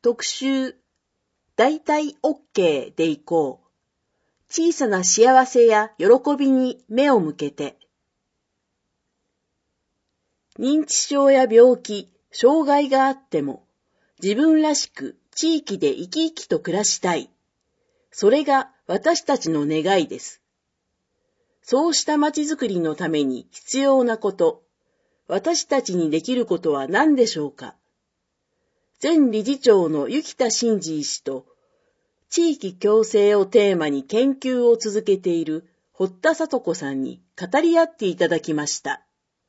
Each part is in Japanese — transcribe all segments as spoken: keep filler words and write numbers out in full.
特集、大体 OK でいこう。小さな幸せや喜びに目を向けて。認知症や病気、障害があっても、自分らしく地域で生き生きと暮らしたい。それが私たちの願いです。そうしたまちづくりのために必要なこと、私たちにできることは何でしょうか。前理事長の雪田真治医師と、地域共生をテーマに研究を続けている堀田聡子さんに語り合っていただきました。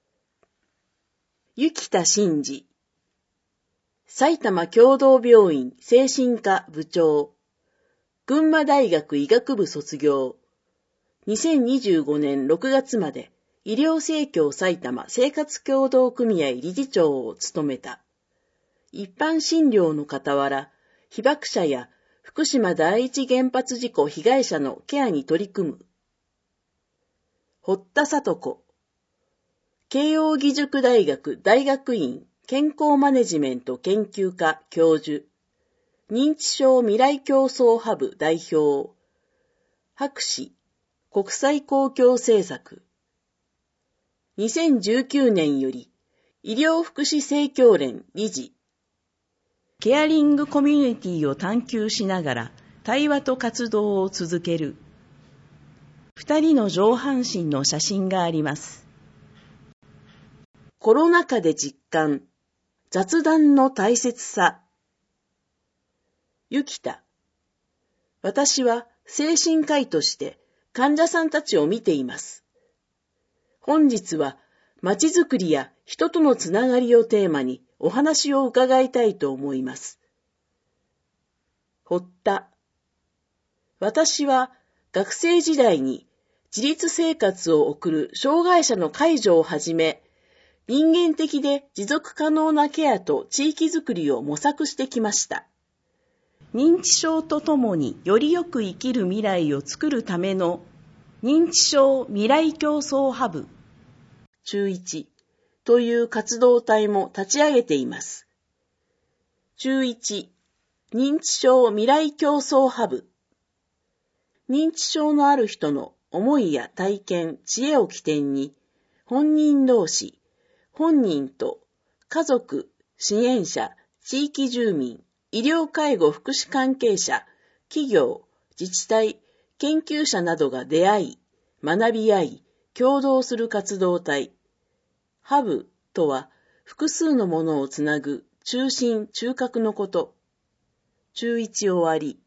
雪田真治、埼玉協同病院精神科部長、群馬大学医学部卒業、にせんにじゅうごねんろくがつまで医療生協埼玉生活協同組合理事長を務めた。一般診療の傍ら、被爆者や福島第一原発事故被害者のケアに取り組む。堀田聡子、慶應義塾大学大学院健康マネジメント研究科教授、認知症未来競争ハブ代表、博士、国際公共政策。にせんじゅうきゅうねんより医療福祉生協連理事、ケアリングコミュニティを探求しながら対話と活動を続ける。二人の上半身の写真があります。コロナ禍で実感、雑談の大切さ。雪田、私は精神科医として患者さんたちを見ています。本日はまちづくりや人とのつながりをテーマにお話を伺いたいと思います。堀田、私は学生時代に自立生活を送る障害者の介助をはじめ、人間的で持続可能なケアと地域づくりを模索してきました。認知症とともによりよく生きる未来を作るための認知症未来競争ハブ中いちという活動体も立ち上げています。中いち、認知症未来競争ハブ。認知症のある人の思いや体験、知恵を起点に、本人同士、本人と家族、支援者、地域住民、医療介護福祉関係者、企業、自治体、研究者などが出会い、学び合い、協働する活動体。ハブとは複数のものをつなぐ中心、中核のこと。中いち終わり。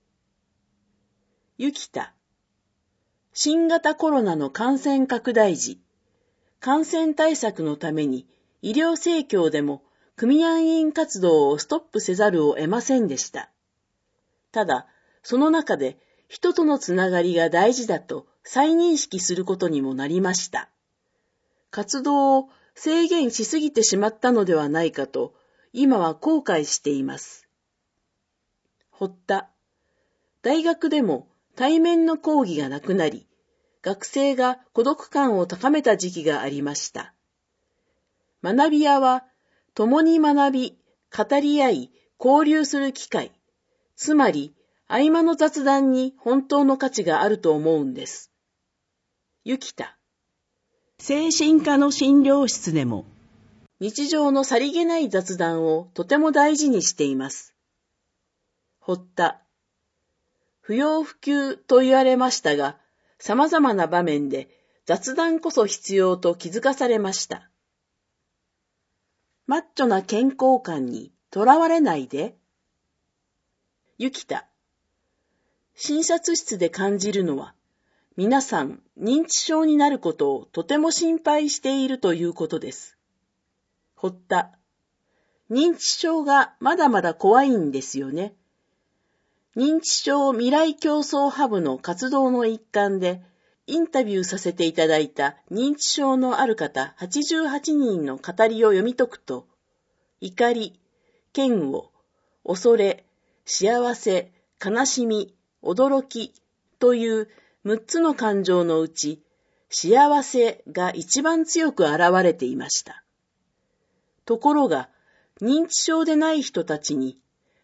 雪田、新型コロナの感染拡大時、感染対策のために医療生協でも組合員活動をストップせざるを得ませんでした。ただ、その中で人とのつながりが大事だと再認識することにもなりました。活動を制限しすぎてしまったのではないかと、今は後悔しています。堀田、大学でも対面の講義がなくなり、学生が孤独感を高めた時期がありました。学び屋は、共に学び、語り合い、交流する機会、つまり、合間の雑談に本当の価値があると思うんです。雪田、精神科の診療室でも、日常のさりげない雑談をとても大事にしています。堀田、不要不急と言われましたが、様々な場面で雑談こそ必要と気づかされました。マッチョな健康観にとらわれないで。雪田、診察室で感じるのは、皆さん認知症になることをとても心配しているということです。堀田、認知症がまだまだ怖いんですよね。認知症未来競争ハブの活動の一環で、インタビューさせていただいた認知症のある方はちじゅうはちにんの語りを読み解くと、怒り、嫌悪、恐れ、幸せ、悲しみ、驚きというむっつの感情のうち、幸せが一番強く現れていました。ところが、認知症でない人たちに、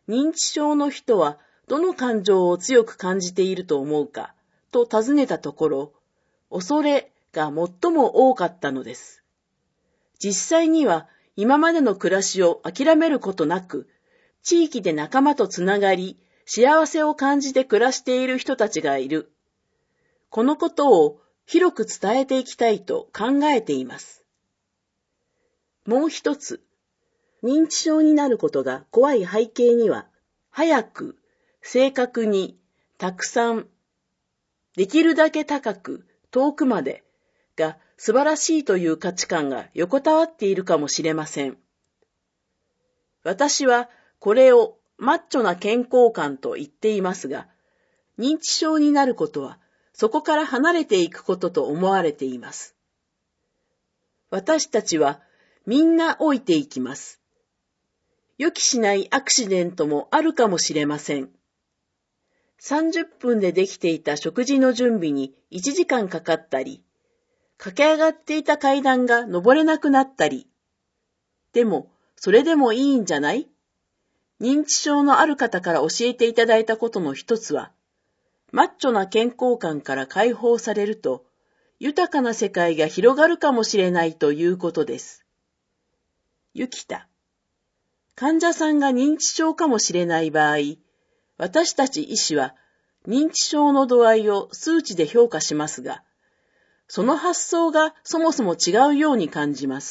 認知症の人はどの感情を強く感じていると思うかと尋ねたところ、恐れが最も多かったのです。実際には今までの暮らしを諦めることなく、地域で仲間とつながり、幸せを感じて暮らしている人たちがいる。このことを広く伝えていきたいと考えています。もう一つ、認知症になることが怖い背景には、早く、正確に、たくさん、できるだけ高く、遠くまでが素晴らしいという価値観が横たわっているかもしれません。私はこれをマッチョな健康観と言っていますが、認知症になることはそこから離れていくことと思われています。私たちはみんな老いていきます。予期しないアクシデントもあるかもしれません。さんじゅっぷんでできていた食事の準備にいちじかんかかったり、駆け上がっていた階段が登れなくなったり。でも、それでもいいんじゃない？認知症のある方から教えていただいたことの一つは、マッチョな健康観から解放されると、豊かな世界が広がるかもしれないということです。ゆきた。患者さんが認知症かもしれない場合、私たち医師は認知症の度合いを数値で評価しますが、その発想がそもそも違うように感じます。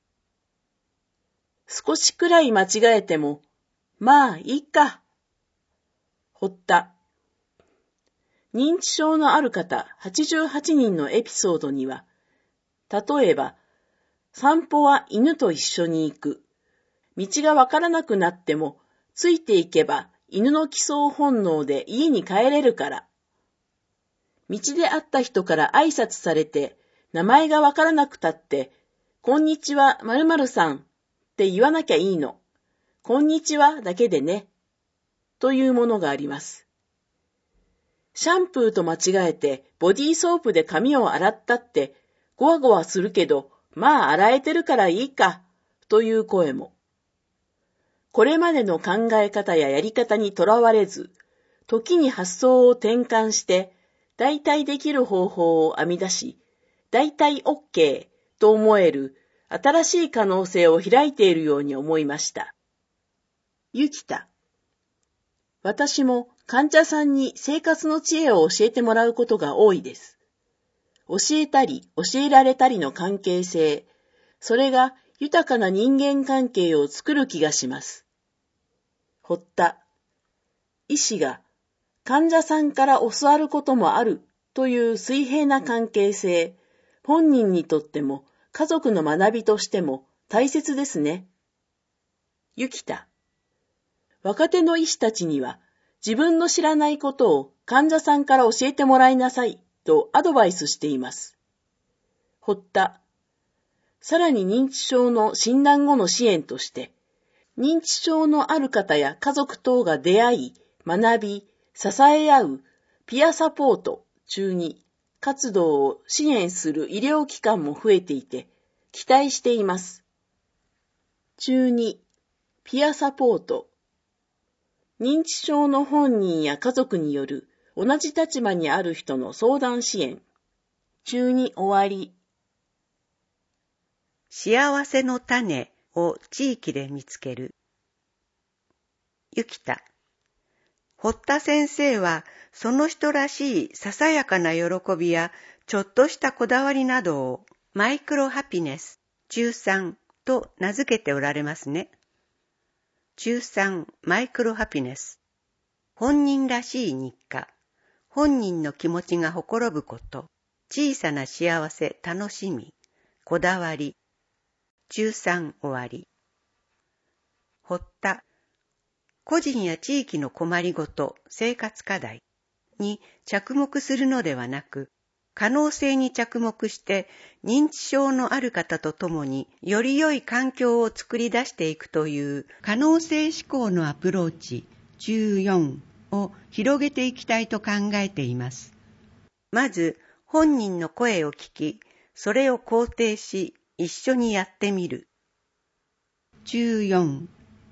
少しくらい間違えても、まあいいか。堀田。認知症のある方はちじゅうはちにんのエピソードには、例えば、散歩は犬と一緒に行く。道がわからなくなっても、ついていけば犬の帰巣本能で家に帰れるから。道で会った人から挨拶されて、名前がわからなくたって、こんにちは〇〇さんって言わなきゃいいの。こんにちはだけでね。というものがあります。シャンプーと間違えてボディーソープで髪を洗ったって、ゴワゴワするけど、まあ洗えてるからいいか、という声も。これまでの考え方ややり方にとらわれず、時に発想を転換して、大体できる方法を編み出し、大体 OK と思える新しい可能性を開いているように思いました。ゆきた。私も患者さんに生活の知恵を教えてもらうことが多いです。教えたり教えられたりの関係性、それが豊かな人間関係を作る気がします。堀田。医師が患者さんから教わることもあるという水平な関係性、本人にとっても家族の学びとしても大切ですね。ゆきた。若手の医師たちには自分の知らないことを患者さんから教えてもらいなさいとアドバイスしています。堀田。さらに認知症の診断後の支援として、認知症のある方や家族等が出会い、学び、支え合うピアサポート中に活動を支援する医療機関も増えていて、期待しています。中にピアサポート。認知症の本人や家族による同じ立場にある人の相談支援。中に終わり。 幸せの種を地域で見つける。ゆきた。堀田先生はその人らしいささやかな喜びやちょっとしたこだわりなどをマイクロハピネス中さんと名付けておられますね。中さんマイクロハピネス。本人らしい日課。本人の気持ちがほころぶこと。小さな幸せ、楽しみ。こだわり。中さん終わり。堀田。個人や地域の困りごと、生活課題に着目するのではなく、可能性に着目して認知症のある方と共により良い環境を作り出していくという可能性思考のアプローチじゅうよんを広げていきたいと考えています。まず本人の声を聞き、それを肯定し一緒にやってみる。じゅうよん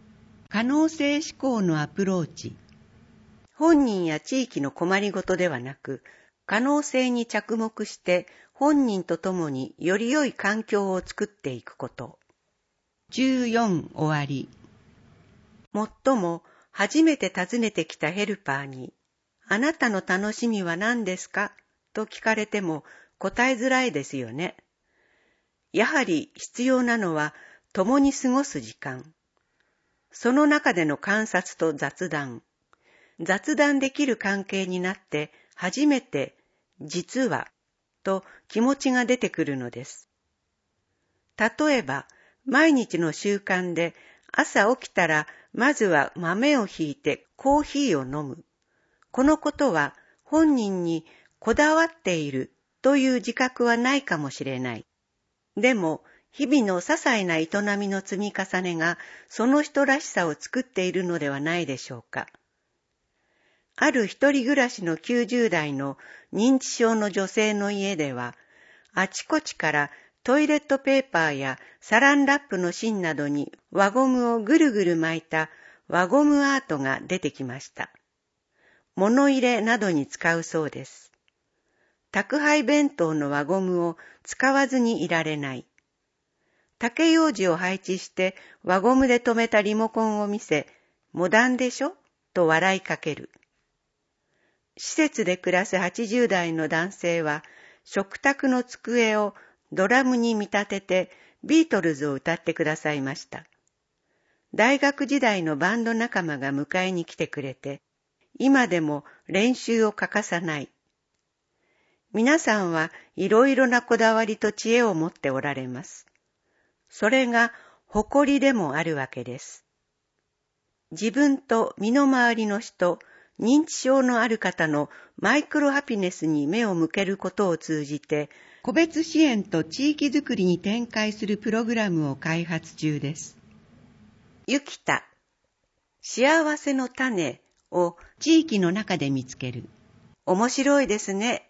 可能性思考のアプローチ。本人や地域の困りごとではなく、可能性に着目して本人と共により良い環境を作っていくこと。じゅうよん終わり。もっとも初めて訪ねてきたヘルパーに、あなたの楽しみは何ですかと聞かれても答えづらいですよね。やはり必要なのは共に過ごす時間。その中での観察と雑談。雑談できる関係になって初めて実はと気持ちが出てくるのです。例えば毎日の習慣で朝起きたらまずは豆をひいてコーヒーを飲む。このことは本人にこだわっているという自覚はないかもしれない。でも日々の些細な営みの積み重ねがその人らしさを作っているのではないでしょうか。ある一人暮らしのきゅうじゅう代の認知症の女性の家では、あちこちからトイレットペーパーやサランラップの芯などに輪ゴムをぐるぐる巻いた輪ゴムアートが出てきました。物入れなどに使うそうです。宅配弁当の輪ゴムを使わずにいられない。竹楊枝を配置して輪ゴムで留めたリモコンを見せ、モダンでしょと笑いかける。施設で暮らすはちじゅう代の男性は、食卓の机をドラムに見立ててビートルズを歌ってくださいました。大学時代のバンド仲間が迎えに来てくれて、今でも練習を欠かさない。皆さんはいろいろなこだわりと知恵を持っておられます。それが誇りでもあるわけです。自分と身の回りの人、認知症のある方のマイクロハピネスに目を向けることを通じて、個別支援と地域づくりに展開するプログラムを開発中です。ゆきた、幸せの種を地域の中で見つける。面白いですね。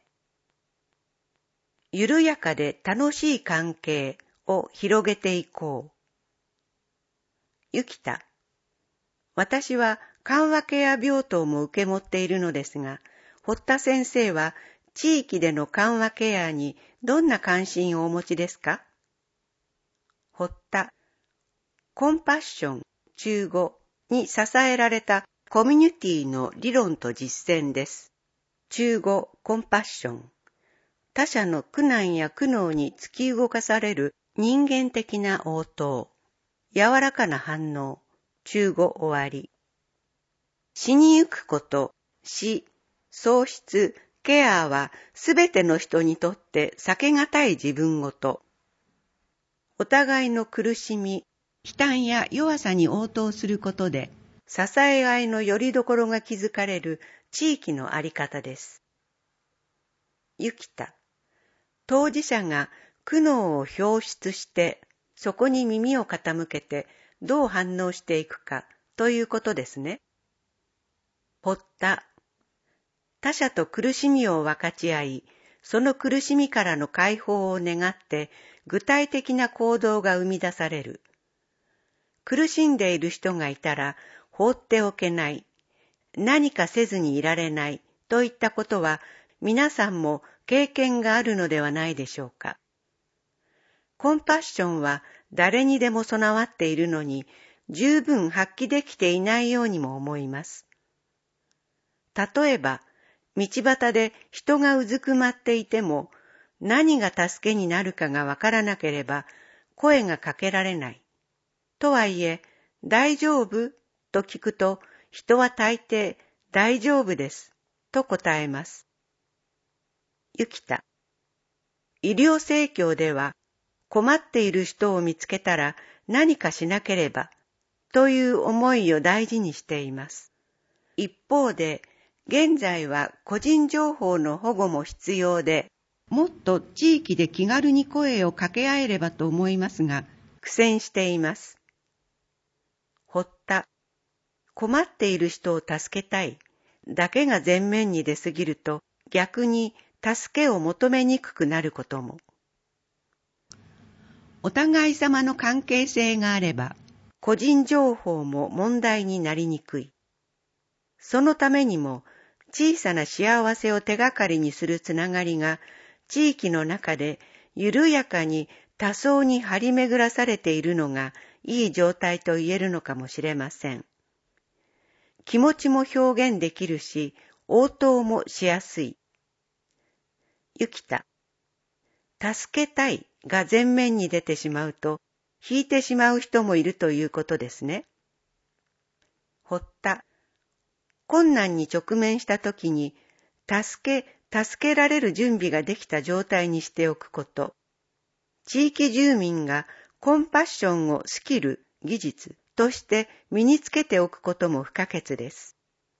緩やかで楽しい関係を広げていこう。ゆきた、私は緩和ケア病棟も受け持っているのですが、堀田先生は地域での緩和ケアにどんな関心をお持ちですか？堀田、コンパッション中語に支えられたコミュニティの理論と実践です。中語コンパッション。他者の苦難や苦悩に突き動かされる人間的な応答。柔らかな反応。中語終わり。死にゆくこと、死、喪失、ケアはすべての人にとって避けがたい自分ごと。お互いの苦しみ、悲嘆や弱さに応答することで、支え合いの拠り所が築かれる地域のあり方です。ゆきた、当事者が苦悩を表出して、そこに耳を傾けてどう反応していくかということですね。堀田、他者と苦しみを分かち合い、その苦しみからの解放を願って具体的な行動が生み出される。苦しんでいる人がいたら放っておけない、何かせずにいられないといったことは皆さんも経験があるのではないでしょうか。コンパッションは誰にでも備わっているのに十分発揮できていないようにも思います。例えば、道端で人がうずくまっていても何が助けになるかがわからなければ声がかけられない。とはいえ、大丈夫と聞くと人は大抵大丈夫ですと答えます。ゆきた、医療盛況では困っている人を見つけたら何かしなければという思いを大事にしています。一方で、現在は個人情報の保護も必要で、もっと地域で気軽に声を掛け合えればと思いますが、苦戦しています。堀田、困っている人を助けたいだけが前面に出すぎると、逆に助けを求めにくくなることも。お互い様の関係性があれば、 個人情報も問題になりにくい。そのためにも、小さな幸せを手がかりにするつながりが、地域の中で緩やかに多層に張り巡らされているのがいい状態と言えるのかもしれません。気持ちも表現できるし、応答もしやすい。ゆきた。助けたいが前面に出てしまうと、引いてしまう人もいるということですね。堀田。困難に直面したときに、助け、助けられる準備ができた状態にしておくこと。地域住民がコンパッションをスキル、技術として身につけておくことも不可欠です。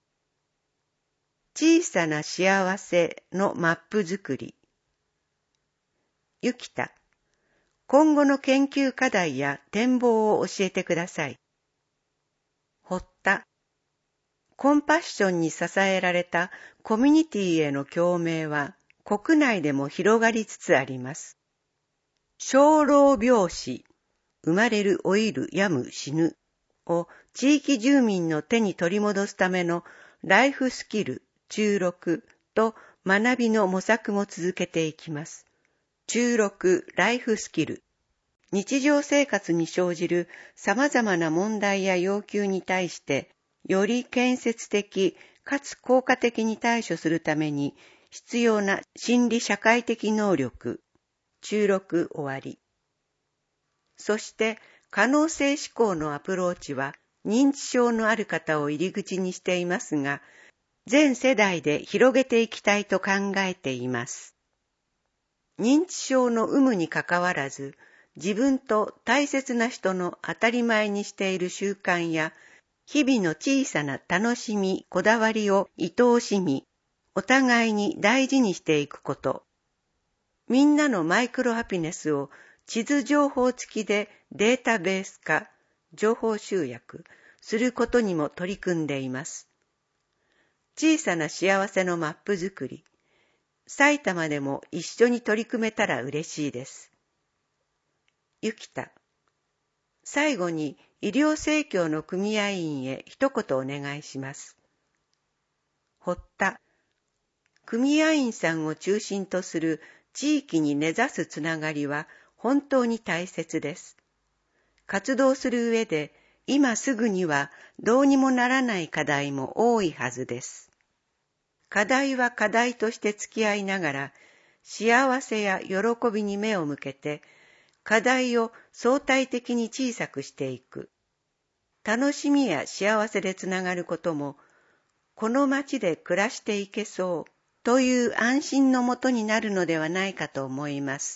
小さな幸せのマップ作り。ゆきた。今後の研究課題や展望を教えてください。堀田。コンパッションに支えられたコミュニティへの共鳴は国内でも広がりつつあります。生老病死、生まれる、老いる、病む、死ぬを地域住民の手に取り戻すためのライフスキル、注録と学びの模索も続けていきます。注録、ライフスキル。日常生活に生じる様々な問題や要求に対してより建設的かつ効果的に対処するために必要な心理社会的能力、注録終わり。そして可能性思考のアプローチは認知症のある方を入り口にしていますが、全世代で広げていきたいと考えています。認知症の有無にかかわらず、自分と大切な人の当たり前にしている習慣や日々の小さな楽しみ、こだわりを愛おしみ、お互いに大事にしていくこと。みんなのマイクロハピネスを地図情報付きでデータベース化、情報集約することにも取り組んでいます。小さな幸せのマップ作り、埼玉でも一緒に取り組めたら嬉しいです。ゆきた。最後に医療生協の組合員へ一言お願いします。堀田。組合員さんを中心とする地域に根ざすつながりは本当に大切です。活動する上で今すぐにはどうにもならない課題も多いはずです。課題は課題として付き合いながら幸せや喜びに目を向けて課題を相対的に小さくしていく。楽しみや幸せでつながることも、この街で暮らしていけそうという安心のもとになるのではないかと思います。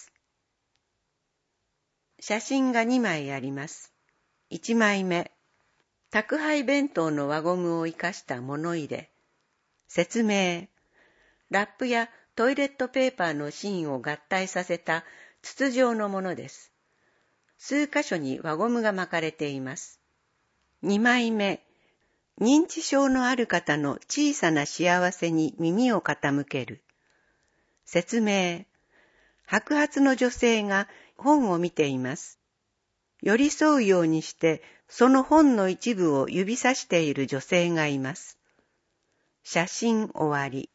写真がにまいあります。いちまいめ、宅配弁当の輪ゴムを生かした物入れ。説明、ラップやトイレットペーパーの芯を合体させた筒状のものです。数箇所に輪ゴムが巻かれています。にまいめ、認知症のある方の小さな幸せに耳を傾ける。説明、白髪の女性が本を見ています。寄り添うようにしてその本の一部を指さしている女性がいます。写真終わり。